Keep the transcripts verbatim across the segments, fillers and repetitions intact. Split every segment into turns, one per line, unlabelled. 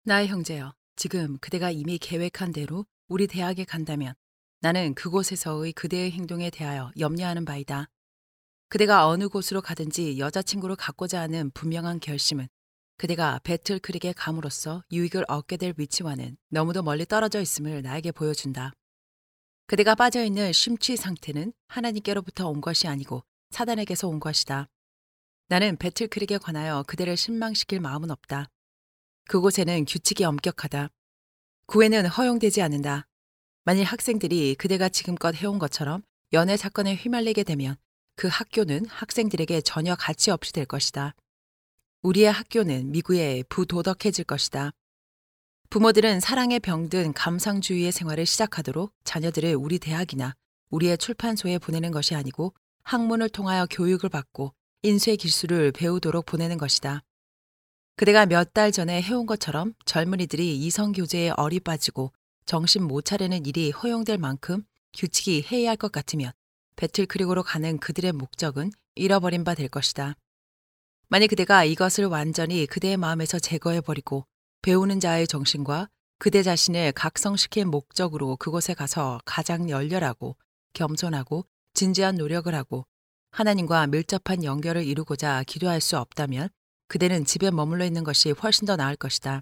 나의 형제여, 지금 그대가 이미 계획한 대로 우리 대학에 간다면 나는 그곳에서의 그대의 행동에 대하여 염려하는 바이다. 그대가 어느 곳으로 가든지 여자친구를 갖고자 하는 분명한 결심은 그대가 배틀크릭에 감으로써 유익을 얻게 될 위치와는 너무도 멀리 떨어져 있음을 나에게 보여준다. 그대가 빠져있는 심취 상태는 하나님께로부터 온 것이 아니고 사단에게서 온 것이다. 나는 배틀크릭에 관하여 그대를 실망시킬 마음은 없다. 그곳에는 규칙이 엄격하다. 구애는 허용되지 않는다. 만일 학생들이 그대가 지금껏 해온 것처럼 연애 사건에 휘말리게 되면 그 학교는 학생들에게 전혀 가치 없이 될 것이다. 우리의 학교는 미구에 부도덕해질 것이다. 부모들은 사랑에 병든 감상주의의 생활을 시작하도록 자녀들을 우리 대학이나 우리의 출판소에 보내는 것이 아니고 학문을 통하여 교육을 받고 인쇄 기술을 배우도록 보내는 것이다. 그대가 몇 달 전에 해온 것처럼 젊은이들이 이성교제에 얼이 빠지고 정신 못 차리는 일이 허용될 만큼 규칙이 해이할 것 같으면 배틀크릭으로 가는 그들의 목적은 잃어버린 바 될 것이다. 만약 그대가 이것을 완전히 그대의 마음에서 제거해버리고 배우는 자의 정신과 그대 자신을 각성시킬 목적으로 그곳에 가서 가장 열렬하고 겸손하고 진지한 노력을 하고 하나님과 밀접한 연결을 이루고자 기도할 수 없다면 그대는 집에 머물러 있는 것이 훨씬 더 나을 것이다.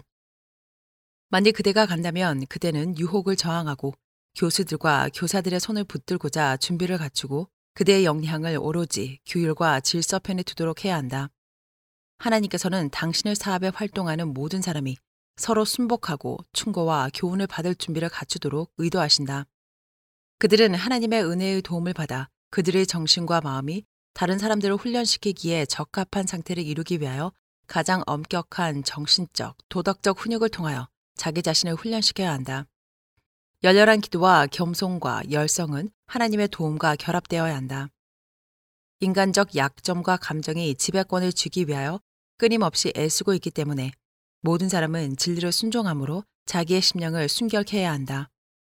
만일 그대가 간다면 그대는 유혹을 저항하고 교수들과 교사들의 손을 붙들고자 준비를 갖추고 그대의 영향을 오로지 규율과 질서 편에 두도록 해야 한다. 하나님께서는 당신의 사업에 활동하는 모든 사람이 서로 순복하고 충고와 교훈을 받을 준비를 갖추도록 의도하신다. 그들은 하나님의 은혜의 도움을 받아 그들의 정신과 마음이 다른 사람들을 훈련시키기에 적합한 상태를 이루기 위하여 가장 엄격한 정신적, 도덕적 훈육을 통하여 자기 자신을 훈련시켜야 한다. 열렬한 기도와 겸손과 열성은 하나님의 도움과 결합되어야 한다. 인간적 약점과 감정이 지배권을 쥐기 위하여 끊임없이 애쓰고 있기 때문에 모든 사람은 진리를 순종함으로 자기의 심령을 순결케 해야 한다.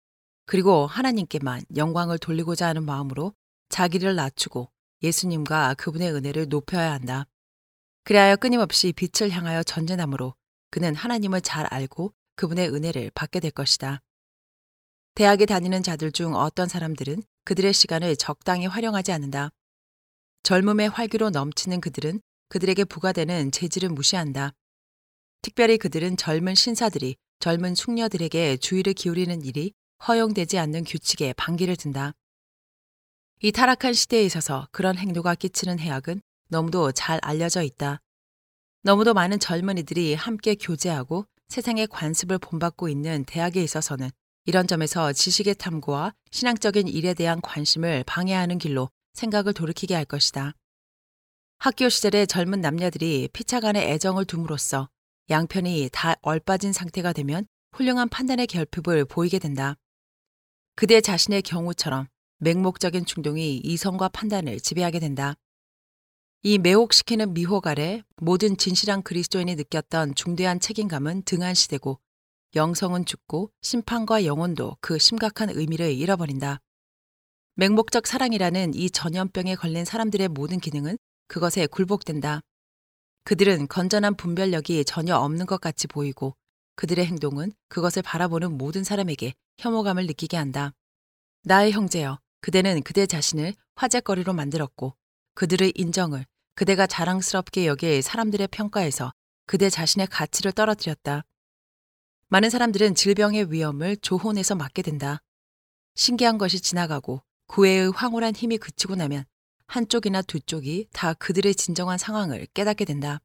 그리고 하나님께만 영광을 돌리고자 하는 마음으로 자기를 낮추고 예수님과 그분의 은혜를 높여야 한다. 그리하여 끊임없이 빛을 향하여 전진함으로 그는 하나님을 잘 알고 그분의 은혜를 받게 될 것이다. 대학에 다니는 자들 중 어떤 사람들은 그들의 시간을 적당히 활용하지 않는다. 젊음의 활기로 넘치는 그들은 그들에게 부과되는 재질을 무시한다. 특별히 그들은 젊은 신사들이 젊은 숙녀들에게 주의를 기울이는 일이 허용되지 않는 규칙에 반기를 든다. 이 타락한 시대에 있어서 그런 행동가 끼치는 해악은 너무도 잘 알려져 있다. 너무도 많은 젊은이들이 함께 교제하고 세상의 관습을 본받고 있는 대학에 있어서는 이런 점에서 지식의 탐구와 신앙적인 일에 대한 관심을 방해하는 길로 생각을 돌이키게 할 것이다. 학교 시절의 젊은 남녀들이 피차간의 애정을 둠으로써 양편이 다 얼빠진 상태가 되면 훌륭한 판단의 결핍을 보이게 된다. 그대 자신의 경우처럼 맹목적인 충동이 이성과 판단을 지배하게 된다. 이 매혹시키는 미혹 아래 모든 진실한 그리스도인이 느꼈던 중대한 책임감은 등한시되고 영성은 죽고 심판과 영혼도 그 심각한 의미를 잃어버린다. 맹목적 사랑이라는 이 전염병에 걸린 사람들의 모든 기능은 그것에 굴복된다. 그들은 건전한 분별력이 전혀 없는 것 같이 보이고 그들의 행동은 그것을 바라보는 모든 사람에게 혐오감을 느끼게 한다. 나의 형제여, 그대는 그대 자신을 화제거리로 만들었고 그들의 인정을 그대가 자랑스럽게 여길 사람들의 평가에서 그대 자신의 가치를 떨어뜨렸다. 많은 사람들은 질병의 위험을 조혼해서 맞게 된다. 신기한 것이 지나가고 구애의 황홀한 힘이 그치고 나면 한쪽이나 두 쪽이 다 그들의 진정한 상황을 깨닫게 된다.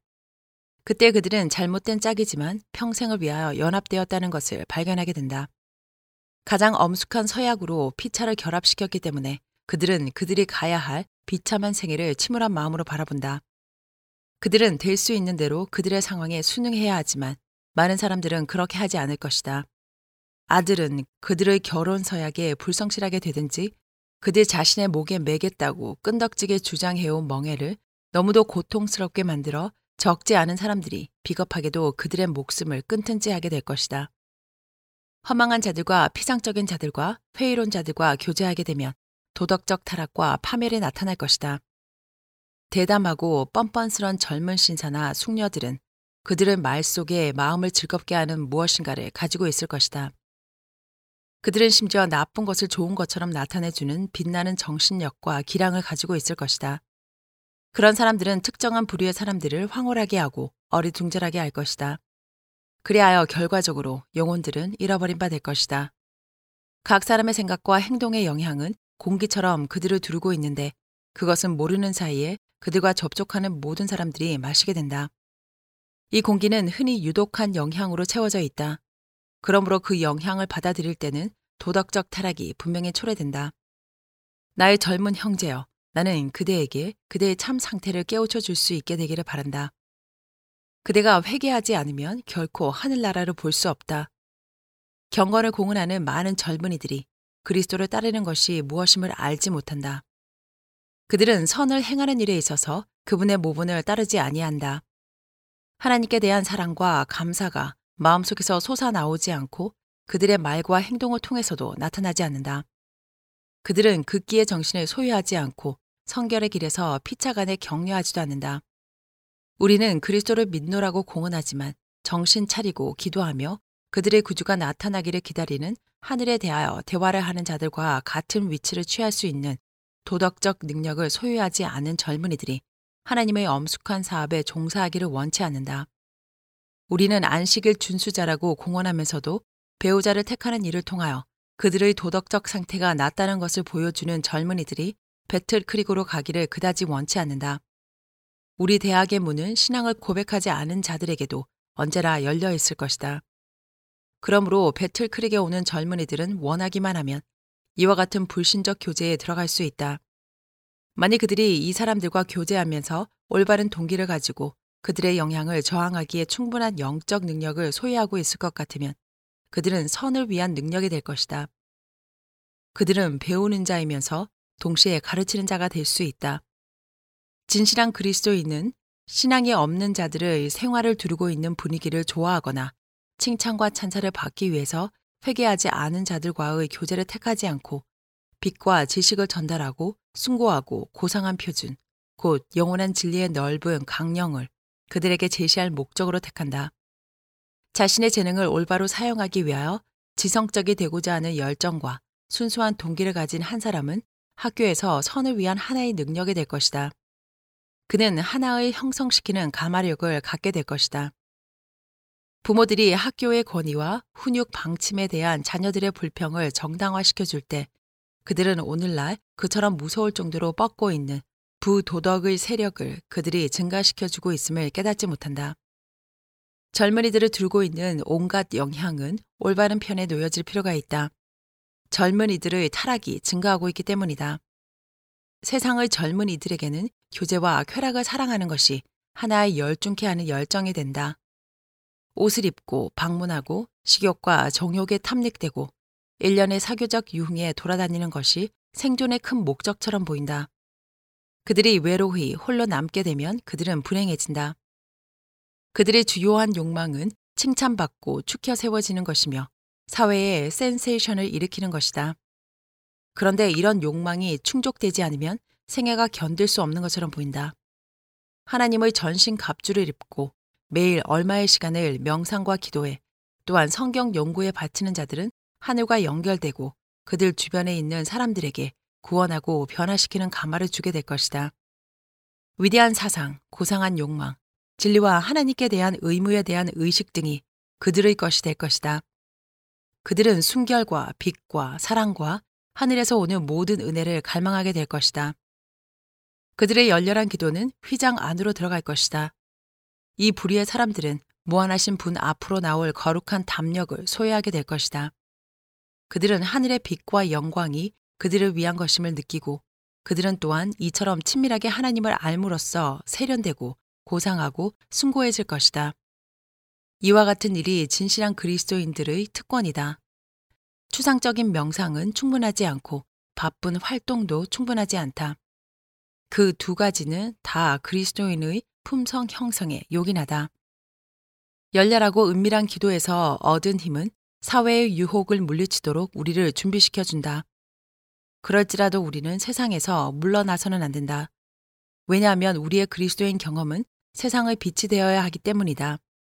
그때 그들은 잘못된 짝이지만 평생을 위하여 연합되었다는 것을 발견하게 된다. 가장 엄숙한 서약으로 피차를 결합시켰기 때문에 그들은 그들이 가야 할 비참한 생애를 침울한 마음으로 바라본다. 그들은 될 수 있는 대로 그들의 상황에 순응해야 하지만 많은 사람들은 그렇게 하지 않을 것이다. 아들은 그들의 결혼 서약에 불성실하게 되든지 그들 자신의 목에 매겠다고 끈덕지게 주장해온 멍해를 너무도 고통스럽게 만들어 적지 않은 사람들이 비겁하게도 그들의 목숨을 끊든지 하게 될 것이다. 허망한 자들과 피상적인 자들과 회의론 자들과 교제하게 되면 도덕적 타락과 파멸이 나타날 것이다. 대담하고 뻔뻔스런 젊은 신사나 숙녀들은 그들은 말 속에 마음을 즐겁게 하는 무엇인가를 가지고 있을 것이다. 그들은 심지어 나쁜 것을 좋은 것처럼 나타내주는 빛나는 정신력과 기량을 가지고 있을 것이다. 그런 사람들은 특정한 부류의 사람들을 황홀하게 하고 어리둥절하게 할 것이다. 그리하여 결과적으로 영혼들은 잃어버린 바 될 것이다. 각 사람의 생각과 행동의 영향은 공기처럼 그들을 두르고 있는데 그것은 모르는 사이에 그들과 접촉하는 모든 사람들이 마시게 된다. 이 공기는 흔히 유독한 영향으로 채워져 있다. 그러므로 그 영향을 받아들일 때는 도덕적 타락이 분명히 초래된다. 나의 젊은 형제여, 나는 그대에게 그대의 참 상태를 깨우쳐 줄 수 있게 되기를 바란다. 그대가 회개하지 않으면 결코 하늘나라를 볼 수 없다. 경건을 공언하는 많은 젊은이들이 그리스도를 따르는 것이 무엇임을 알지 못한다. 그들은 선을 행하는 일에 있어서 그분의 모분을 따르지 아니한다. 하나님께 대한 사랑과 감사가 마음속에서 솟아나오지 않고 그들의 말과 행동을 통해서도 나타나지 않는다. 그들은 극기의 정신을 소유하지 않고 성결의 길에서 피차간에 격려하지도 않는다. 우리는 그리스도를 믿노라고 공언하지만 정신 차리고 기도하며 그들의 구주가 나타나기를 기다리는 하늘에 대하여 대화를 하는 자들과 같은 위치를 취할 수 있는 도덕적 능력을 소유하지 않은 젊은이들이 하나님의 엄숙한 사업에 종사하기를 원치 않는다. 우리는 안식일 준수자라고 공언하면서도 배우자를 택하는 일을 통하여 그들의 도덕적 상태가 낮다는 것을 보여주는 젊은이들이 배틀크릭으로 가기를 그다지 원치 않는다. 우리 대학의 문은 신앙을 고백하지 않은 자들에게도 언제나 열려 있을 것이다. 그러므로 배틀크릭에 오는 젊은이들은 원하기만 하면 이와 같은 불신적 교제에 들어갈 수 있다. 만약 그들이 이 사람들과 교제하면서 올바른 동기를 가지고 그들의 영향을 저항하기에 충분한 영적 능력을 소유하고 있을 것 같으면 그들은 선을 위한 능력이 될 것이다. 그들은 배우는 자이면서 동시에 가르치는 자가 될 수 있다. 진실한 그리스도인은 신앙이 없는 자들의 생활을 두르고 있는 분위기를 좋아하거나 칭찬과 찬사를 받기 위해서 회개하지 않은 자들과의 교제를 택하지 않고 빛과 지식을 전달하고 숭고하고 고상한 표준, 곧 영원한 진리의 넓은 강령을 그들에게 제시할 목적으로 택한다. 자신의 재능을 올바로 사용하기 위하여 지성적이 되고자 하는 열정과 순수한 동기를 가진 한 사람은 학교에서 선을 위한 하나의 능력이 될 것이다. 그는 하나의 형성시키는 가마력을 갖게 될 것이다. 부모들이 학교의 권위와 훈육 방침에 대한 자녀들의 불평을 정당화시켜줄 때 그들은 오늘날 그처럼 무서울 정도로 뻗고 있는 부도덕의 세력을 그들이 증가시켜주고 있음을 깨닫지 못한다. 젊은이들을 들고 있는 온갖 영향은 올바른 편에 놓여질 필요가 있다. 젊은이들의 타락이 증가하고 있기 때문이다. 세상의 젊은이들에게는 교제와 쾌락을 사랑하는 것이 하나의 열중케 하는 열정이 된다. 옷을 입고 방문하고 식욕과 정욕에 탐닉되고 일련의 사교적 유흥에 돌아다니는 것이 생존의 큰 목적처럼 보인다. 그들이 외로이 홀로 남게 되면 그들은 불행해진다. 그들의 주요한 욕망은 칭찬받고 축혀 세워지는 것이며 사회에 센세이션을 일으키는 것이다. 그런데 이런 욕망이 충족되지 않으면 생애가 견딜 수 없는 것처럼 보인다. 하나님의 전신 갑주를 입고 매일 얼마의 시간을 명상과 기도에 또한 성경 연구에 바치는 자들은 하늘과 연결되고 그들 주변에 있는 사람들에게 구원하고 변화시키는 가마를 주게 될 것이다. 위대한 사상, 고상한 욕망, 진리와 하나님께 대한 의무에 대한 의식 등이 그들의 것이 될 것이다. 그들은 순결과 빛과 사랑과 하늘에서 오는 모든 은혜를 갈망하게 될 것이다. 그들의 열렬한 기도는 휘장 안으로 들어갈 것이다. 이 불의의 사람들은 무한하신 분 앞으로 나올 거룩한 담력을 소유하게 될 것이다. 그들은 하늘의 빛과 영광이 그들을 위한 것임을 느끼고 그들은 또한 이처럼 친밀하게 하나님을 알므로써 세련되고 고상하고 숭고해질 것이다. 이와 같은 일이 진실한 그리스도인들의 특권이다. 추상적인 명상은 충분하지 않고 바쁜 활동도 충분하지 않다. 그 두 가지는 다 그리스도인의 품성 형성에 요긴하다. 열렬하고 은밀한 기도에서 얻은 힘은 사회의 유혹을 물리치도록 우리를 준비시켜준다. 그럴지라도 우리는 세상에서 물러나서는 안 된다. 왜냐하면 우리의 그리스도인 경험은 세상의 빛이 되어야 하기 때문이다.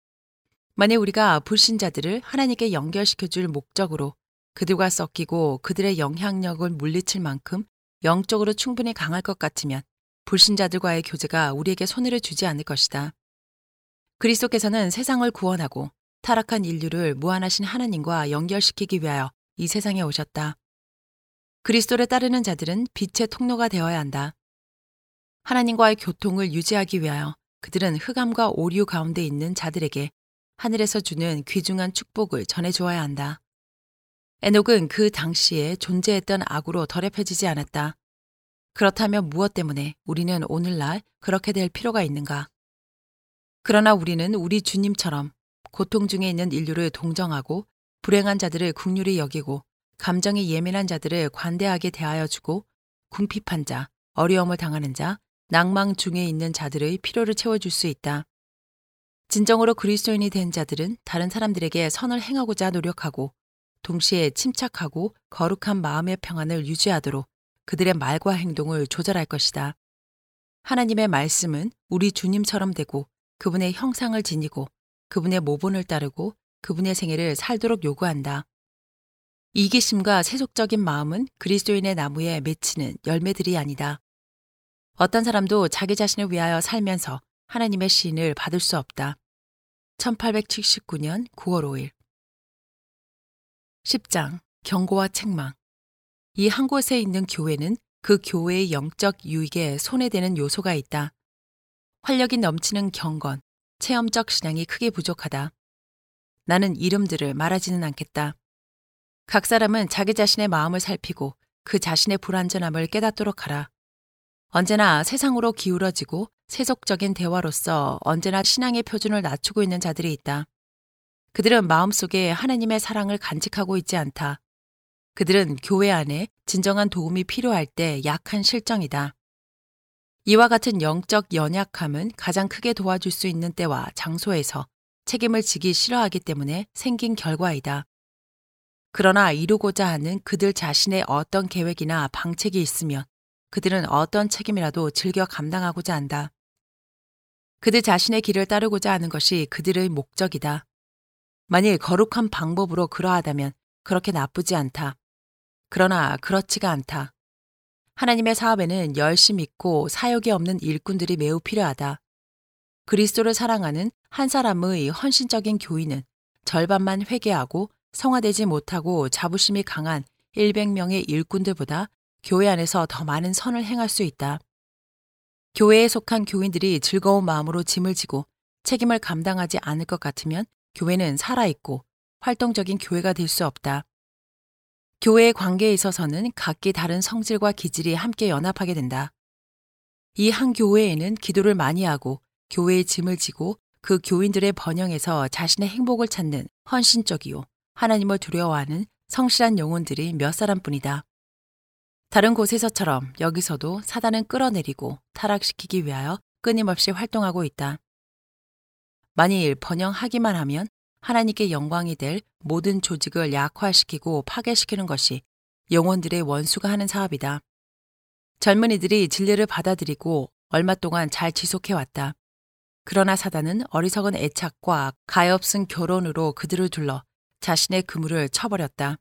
만약 우리가 불신자들을 하나님께 연결시켜줄 목적으로 그들과 섞이고 그들의 영향력을 물리칠 만큼 영적으로 충분히 강할 것 같으면 불신자들과의 교제가 우리에게 손해를 주지 않을 것이다. 그리스도께서는 세상을 구원하고 타락한 인류를 무한하신 하나님과 연결시키기 위하여 이 세상에 오셨다. 그리스도를 따르는 자들은 빛의 통로가 되어야 한다. 하나님과의 교통을 유지하기 위하여 그들은 흑암과 오류 가운데 있는 자들에게 하늘에서 주는 귀중한 축복을 전해주어야 한다. 에녹은 그 당시에 존재했던 악으로 더럽혀지지 않았다. 그렇다면 무엇 때문에 우리는 오늘날 그렇게 될 필요가 있는가? 그러나 우리는 우리 주님처럼 고통 중에 있는 인류를 동정하고 불행한 자들을 긍휼히 여기고 감정이 예민한 자들을 관대하게 대하여 주고 궁핍한 자, 어려움을 당하는 자, 낭망 중에 있는 자들의 필요를 채워줄 수 있다. 진정으로 그리스도인이 된 자들은 다른 사람들에게 선을 행하고자 노력하고 동시에 침착하고 거룩한 마음의 평안을 유지하도록 그들의 말과 행동을 조절할 것이다. 하나님의 말씀은 우리 주님처럼 되고 그분의 형상을 지니고 그분의 모본을 따르고 그분의 생애를 살도록 요구한다. 이기심과 세속적인 마음은 그리스도인의 나무에 맺히는 열매들이 아니다. 어떤 사람도 자기 자신을 위하여 살면서 하나님의 시인을 받을 수 없다. 천팔백칠십구 년 구월 오일. 십 장 경고와 책망. 이 한 곳에 있는 교회는 그 교회의 영적 유익에 손해되는 요소가 있다. 활력이 넘치는 경건, 체험적 신앙이 크게 부족하다. 나는 이름들을 말하지는 않겠다. 각 사람은 자기 자신의 마음을 살피고 그 자신의 불완전함을 깨닫도록 하라. 언제나 세상으로 기울어지고 세속적인 대화로서 언제나 신앙의 표준을 낮추고 있는 자들이 있다. 그들은 마음속에 하나님의 사랑을 간직하고 있지 않다. 그들은 교회 안에 진정한 도움이 필요할 때 약한 실정이다. 이와 같은 영적 연약함은 가장 크게 도와줄 수 있는 때와 장소에서 책임을 지기 싫어하기 때문에 생긴 결과이다. 그러나 이루고자 하는 그들 자신의 어떤 계획이나 방책이 있으면 그들은 어떤 책임이라도 즐겨 감당하고자 한다. 그들 자신의 길을 따르고자 하는 것이 그들의 목적이다. 만일 거룩한 방법으로 그러하다면 그렇게 나쁘지 않다. 그러나 그렇지가 않다. 하나님의 사업에는 열심 있고 사역이 없는 일꾼들이 매우 필요하다. 그리스도를 사랑하는 한 사람의 헌신적인 교인은 절반만 회개하고 성화되지 못하고 자부심이 강한 백 명의 일꾼들보다 교회 안에서 더 많은 선을 행할 수 있다. 교회에 속한 교인들이 즐거운 마음으로 짐을 지고 책임을 감당하지 않을 것 같으면 교회는 살아있고 활동적인 교회가 될 수 없다. 교회의 관계에 있어서는 각기 다른 성질과 기질이 함께 연합하게 된다. 이 한 교회에는 기도를 많이 하고 교회의 짐을 지고 그 교인들의 번영에서 자신의 행복을 찾는 헌신적이요 하나님을 두려워하는 성실한 영혼들이 몇 사람뿐이다. 다른 곳에서처럼 여기서도 사단은 끌어내리고 타락시키기 위하여 끊임없이 활동하고 있다. 만일 번영하기만 하면 하나님께 영광이 될 모든 조직을 약화시키고 파괴시키는 것이 영혼들의 원수가 하는 사업이다. 젊은이들이 진리를 받아들이고 얼마 동안 잘 지속해왔다. 그러나 사단은 어리석은 애착과 가엾은 결혼으로 그들을 둘러 자신의 그물을 쳐버렸다.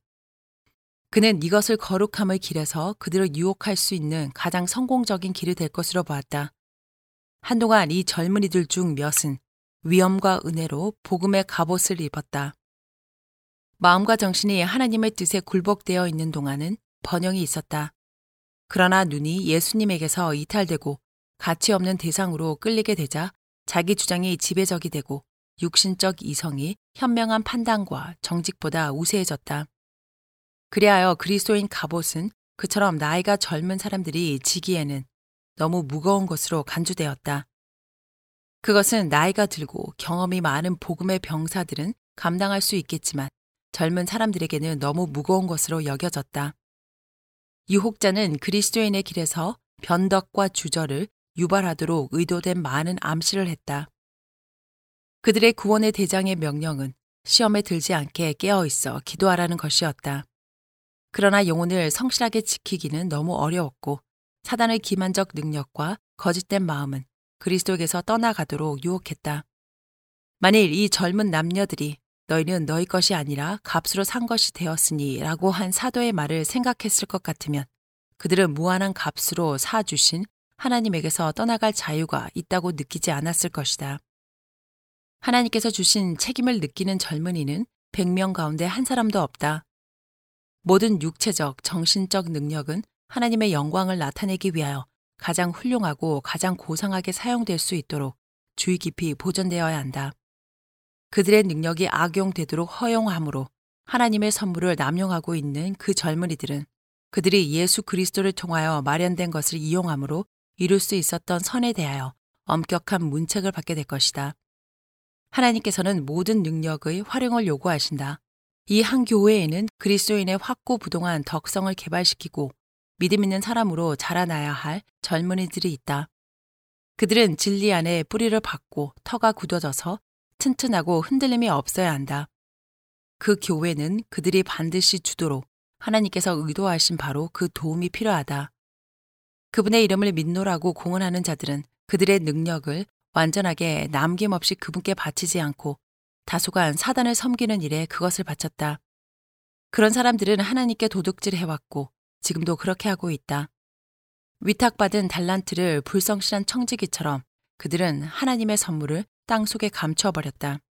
그는 이것을 거룩함의 길에서 그들을 유혹할 수 있는 가장 성공적인 길이 될 것으로 보았다. 한동안 이 젊은이들 중 몇은 위엄과 은혜로 복음의 갑옷을 입었다. 마음과 정신이 하나님의 뜻에 굴복되어 있는 동안은 번영이 있었다. 그러나 눈이 예수님에게서 이탈되고 가치 없는 대상으로 끌리게 되자 자기 주장이 지배적이 되고 육신적 이성이 현명한 판단과 정직보다 우세해졌다. 그리하여 그리스도인 갑옷은 그처럼 나이가 젊은 사람들이 지기에는 너무 무거운 것으로 간주되었다. 그것은 나이가 들고 경험이 많은 복음의 병사들은 감당할 수 있겠지만 젊은 사람들에게는 너무 무거운 것으로 여겨졌다. 유혹자는 그리스도인의 길에서 변덕과 주저를 유발하도록 의도된 많은 암시를 했다. 그들의 구원의 대장의 명령은 시험에 들지 않게 깨어있어 기도하라는 것이었다. 그러나 영혼을 성실하게 지키기는 너무 어려웠고 사단의 기만적 능력과 거짓된 마음은 그리스도에게서 떠나가도록 유혹했다. 만일 이 젊은 남녀들이 너희는 너희 것이 아니라 값으로 산 것이 되었으니 라고 한 사도의 말을 생각했을 것 같으면 그들은 무한한 값으로 사주신 하나님에게서 떠나갈 자유가 있다고 느끼지 않았을 것이다. 하나님께서 주신 책임을 느끼는 젊은이는 백 명 가운데 한 사람도 없다. 모든 육체적, 정신적 능력은 하나님의 영광을 나타내기 위하여 가장 훌륭하고 가장 고상하게 사용될 수 있도록 주의 깊이 보존되어야 한다. 그들의 능력이 악용되도록 허용함으로 하나님의 선물을 남용하고 있는 그 젊은이들은 그들이 예수 그리스도를 통하여 마련된 것을 이용함으로 이룰 수 있었던 선에 대하여 엄격한 문책을 받게 될 것이다. 하나님께서는 모든 능력의 활용을 요구하신다. 이 한 교회에는 그리스도인의 확고부동한 덕성을 개발시키고 믿음 있는 사람으로 자라나야 할 젊은이들이 있다. 그들은 진리 안에 뿌리를 박고 터가 굳어져서 튼튼하고 흔들림이 없어야 한다. 그 교회는 그들이 반드시 주도록 하나님께서 의도하신 바로 그 도움이 필요하다. 그분의 이름을 믿노라고 공언하는 자들은 그들의 능력을 완전하게 남김없이 그분께 바치지 않고 다소간 사단을 섬기는 일에 그것을 바쳤다. 그런 사람들은 하나님께 도둑질해왔고 지금도 그렇게 하고 있다. 위탁받은 달란트를 불성실한 청지기처럼 그들은 하나님의 선물을 땅속에 감춰버렸다.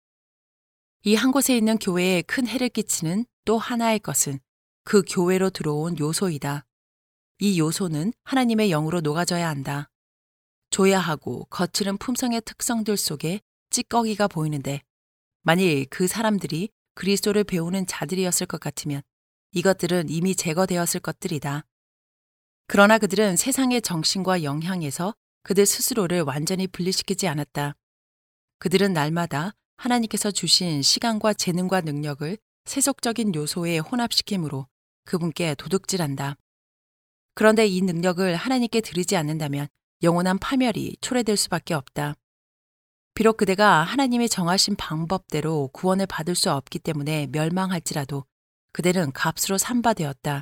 이 한 곳에 있는 교회에 큰 해를 끼치는 또 하나의 것은 그 교회로 들어온 요소이다. 이 요소는 하나님의 영으로 녹아져야 한다. 조야하고 거칠은 품성의 특성들 속에 찌꺼기가 보이는데 만일 그 사람들이 그리스도를 배우는 자들이었을 것 같으면 이것들은 이미 제거되었을 것들이다. 그러나 그들은 세상의 정신과 영향에서 그들 스스로를 완전히 분리시키지 않았다. 그들은 날마다 하나님께서 주신 시간과 재능과 능력을 세속적인 요소에 혼합시키므로 그분께 도둑질한다. 그런데 이 능력을 하나님께 드리지 않는다면 영원한 파멸이 초래될 수밖에 없다. 비록 그대가 하나님이 정하신 방법대로 구원을 받을 수 없기 때문에 멸망할지라도 그대는 값으로 삼바되었다.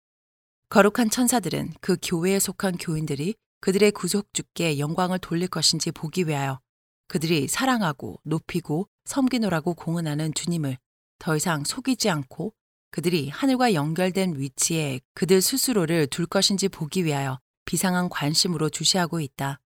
거룩한 천사들은 그 교회에 속한 교인들이 그들의 구속주께 영광을 돌릴 것인지 보기 위하여 그들이 사랑하고 높이고 섬기노라고 공언하는 주님을 더 이상 속이지 않고 그들이 하늘과 연결된 위치에 그들 스스로를 둘 것인지 보기 위하여 비상한 관심으로 주시하고 있다.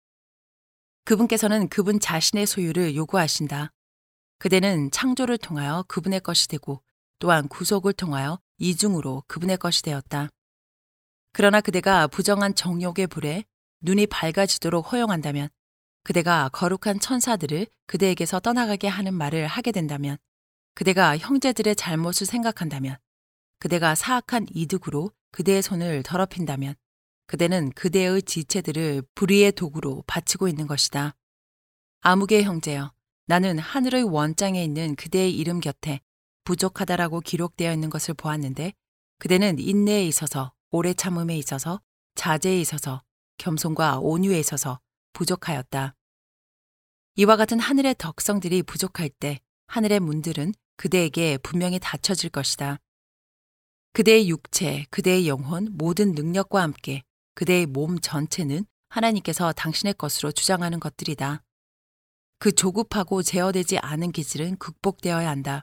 그분께서는 그분 자신의 소유를 요구하신다. 그대는 창조를 통하여 그분의 것이 되고 또한 구속을 통하여 이중으로 그분의 것이 되었다. 그러나 그대가 부정한 정욕의 불에 눈이 밝아지도록 허용한다면 그대가 거룩한 천사들을 그대에게서 떠나가게 하는 말을 하게 된다면 그대가 형제들의 잘못을 생각한다면 그대가 사악한 이득으로 그대의 손을 더럽힌다면 그대는 그대의 지체들을 불의의 도구로 바치고 있는 것이다. 아무개 형제여, 나는 하늘의 원장에 있는 그대의 이름 곁에 부족하다라고 기록되어 있는 것을 보았는데 그대는 인내에 있어서 오래 참음에 있어서 자제에 있어서 겸손과 온유에 있어서 부족하였다. 이와 같은 하늘의 덕성들이 부족할 때 하늘의 문들은 그대에게 분명히 닫혀질 것이다. 그대의 육체, 그대의 영혼, 모든 능력과 함께 그대의 몸 전체는 하나님께서 당신의 것으로 주장하는 것들이다. 그 조급하고 제어되지 않은 기질은 극복되어야 한다.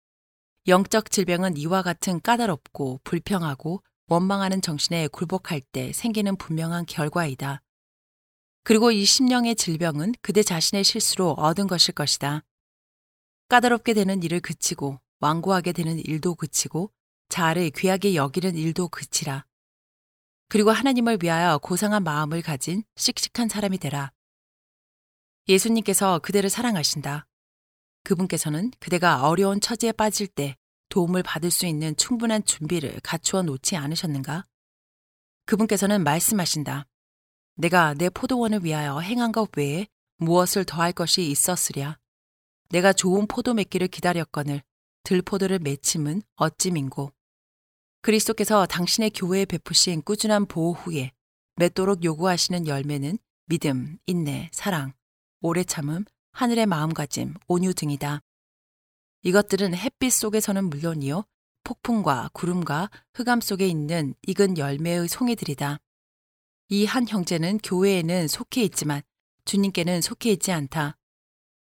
영적 질병은 이와 같은 까다롭고 불평하고 원망하는 정신에 굴복할 때 생기는 분명한 결과이다. 그리고 이 심령의 질병은 그대 자신의 실수로 얻은 것일 것이다. 까다롭게 되는 일을 그치고 완고하게 되는 일도 그치고 자아를 귀하게 여기는 일도 그치라. 그리고 하나님을 위하여 고상한 마음을 가진 씩씩한 사람이 되라. 예수님께서 그대를 사랑하신다. 그분께서는 그대가 어려운 처지에 빠질 때 도움을 받을 수 있는 충분한 준비를 갖추어 놓지 않으셨는가? 그분께서는 말씀하신다. 내가 내 포도원을 위하여 행한 것 외에 무엇을 더할 것이 있었으랴. 내가 좋은 포도 맺기를 기다렸거늘 들포도를 맺힘은 어찌 민고. 그리스도께서 당신의 교회에 베푸신 꾸준한 보호 후에 맺도록 요구하시는 열매는 믿음, 인내, 사랑, 오래 참음, 하늘의 마음가짐, 온유 등이다. 이것들은 햇빛 속에서는 물론이요 폭풍과 구름과 흑암 속에 있는 익은 열매의 송이들이다. 이 한 형제는 교회에는 속해 있지만 주님께는 속해 있지 않다.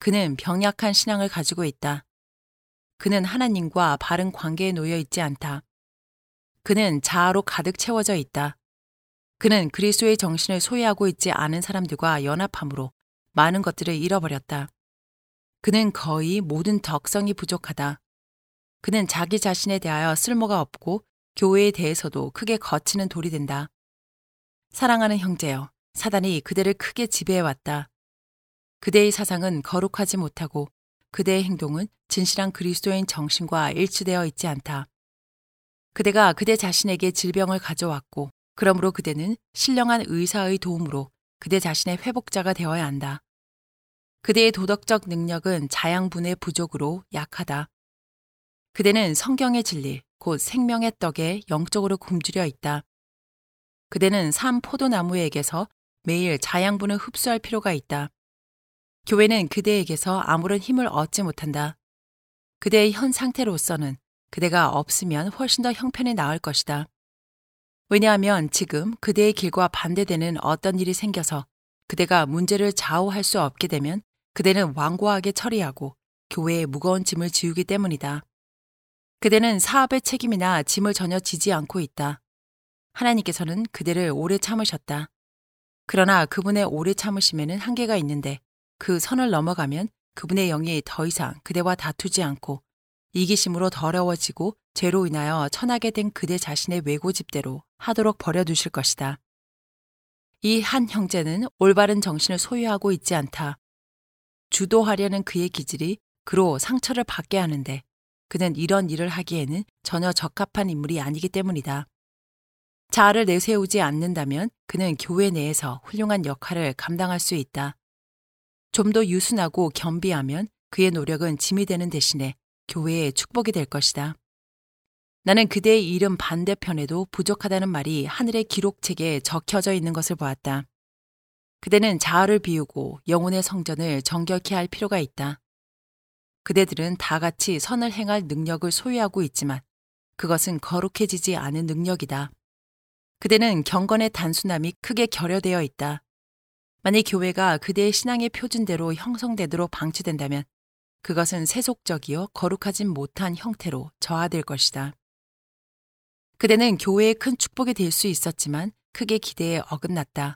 그는 병약한 신앙을 가지고 있다. 그는 하나님과 바른 관계에 놓여 있지 않다. 그는 자아로 가득 채워져 있다. 그는 그리스도의 정신을 소유하고 있지 않은 사람들과 연합함으로 많은 것들을 잃어버렸다. 그는 거의 모든 덕성이 부족하다. 그는 자기 자신에 대하여 쓸모가 없고 교회에 대해서도 크게 거치는 돌이 된다. 사랑하는 형제여, 사단이 그대를 크게 지배해왔다. 그대의 사상은 거룩하지 못하고 그대의 행동은 진실한 그리스도인 정신과 일치되어 있지 않다. 그대가 그대 자신에게 질병을 가져왔고 그러므로 그대는 신령한 의사의 도움으로 그대 자신의 회복자가 되어야 한다. 그대의 도덕적 능력은 자양분의 부족으로 약하다. 그대는 성경의 진리, 곧 생명의 떡에 영적으로 굶주려 있다. 그대는 삶 포도나무에게서 매일 자양분을 흡수할 필요가 있다. 교회는 그대에게서 아무런 힘을 얻지 못한다. 그대의 현 상태로서는 그대가 없으면 훨씬 더 형편이 나을 것이다. 왜냐하면 지금 그대의 길과 반대되는 어떤 일이 생겨서 그대가 문제를 좌우할 수 없게 되면 그대는 완고하게 처리하고 교회에 무거운 짐을 지우기 때문이다. 그대는 사업의 책임이나 짐을 전혀 지지 않고 있다. 하나님께서는 그대를 오래 참으셨다. 그러나 그분의 오래 참으심에는 한계가 있는데 그 선을 넘어가면 그분의 영이 더 이상 그대와 다투지 않고 이기심으로 더러워지고 죄로 인하여 천하게 된 그대 자신의 외고집대로 하도록 버려두실 것이다. 이 한 형제는 올바른 정신을 소유하고 있지 않다. 주도하려는 그의 기질이 그로 상처를 받게 하는데 그는 이런 일을 하기에는 전혀 적합한 인물이 아니기 때문이다. 자아를 내세우지 않는다면 그는 교회 내에서 훌륭한 역할을 감당할 수 있다. 좀 더 유순하고 겸비하면 그의 노력은 짐이 되는 대신에 교회의 축복이 될 것이다. 나는 그대의 이름 반대편에도 부족하다는 말이 하늘의 기록책에 적혀져 있는 것을 보았다. 그대는 자아를 비우고 영혼의 성전을 정결케 할 필요가 있다. 그대들은 다 같이 선을 행할 능력을 소유하고 있지만 그것은 거룩해지지 않은 능력이다. 그대는 경건의 단순함이 크게 결여되어 있다. 만약 교회가 그대의 신앙의 표준대로 형성되도록 방치된다면 그것은 세속적이요 거룩하진 못한 형태로 저하될 것이다. 그대는 교회의 큰 축복이 될 수 있었지만 크게 기대에 어긋났다.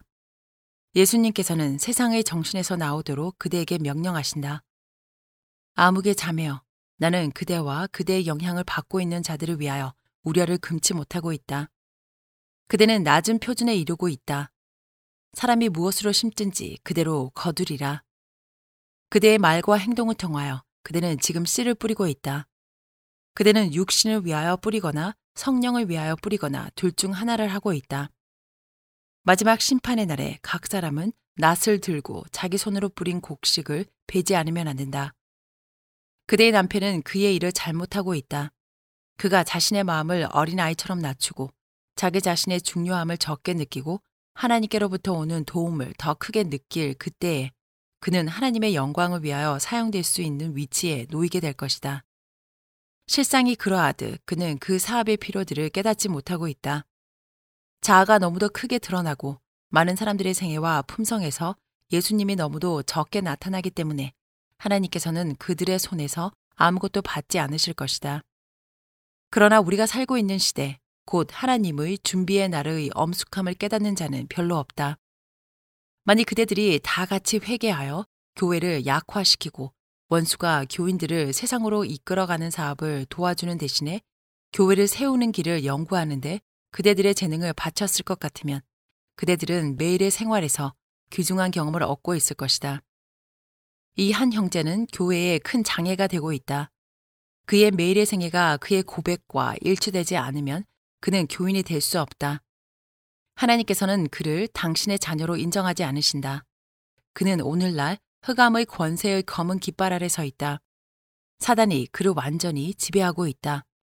예수님께서는 세상의 정신에서 나오도록 그대에게 명령하신다. 아무개 자매여, 나는 그대와 그대의 영향을 받고 있는 자들을 위하여 우려를 금치 못하고 있다. 그대는 낮은 표준에 이르고 있다. 사람이 무엇으로 심든지 그대로 거두리라. 그대의 말과 행동을 통하여 그대는 지금 씨를 뿌리고 있다. 그대는 육신을 위하여 뿌리거나 성령을 위하여 뿌리거나 둘 중 하나를 하고 있다. 마지막 심판의 날에 각 사람은 낫을 들고 자기 손으로 뿌린 곡식을 베지 않으면 안 된다. 그대의 남편은 그의 일을 잘못하고 있다. 그가 자신의 마음을 어린아이처럼 낮추고 자기 자신의 중요함을 적게 느끼고 하나님께로부터 오는 도움을 더 크게 느낄 그때에 그는 하나님의 영광을 위하여 사용될 수 있는 위치에 놓이게 될 것이다. 실상이 그러하듯 그는 그 사업의 필요들을 깨닫지 못하고 있다. 자아가 너무도 크게 드러나고 많은 사람들의 생애와 품성에서 예수님이 너무도 적게 나타나기 때문에 하나님께서는 그들의 손에서 아무것도 받지 않으실 것이다. 그러나 우리가 살고 있는 시대, 곧 하나님의 준비의 날의 엄숙함을 깨닫는 자는 별로 없다. 만일 그대들이 다 같이 회개하여 교회를 약화시키고 원수가 교인들을 세상으로 이끌어가는 사업을 도와주는 대신에 교회를 세우는 길을 연구하는데 그대들의 재능을 바쳤을 것 같으면 그대들은 매일의 생활에서 귀중한 경험을 얻고 있을 것이다. 이 한 형제는 교회에 큰 장애가 되고 있다. 그의 매일의 생애가 그의 고백과 일치되지 않으면 그는 교인이 될 수 없다. 하나님께서는 그를 당신의 자녀로 인정하지 않으신다. 그는 오늘날 흑암의 권세의 검은 깃발 아래 서 있다. 사단이 그를 완전히 지배하고 있다.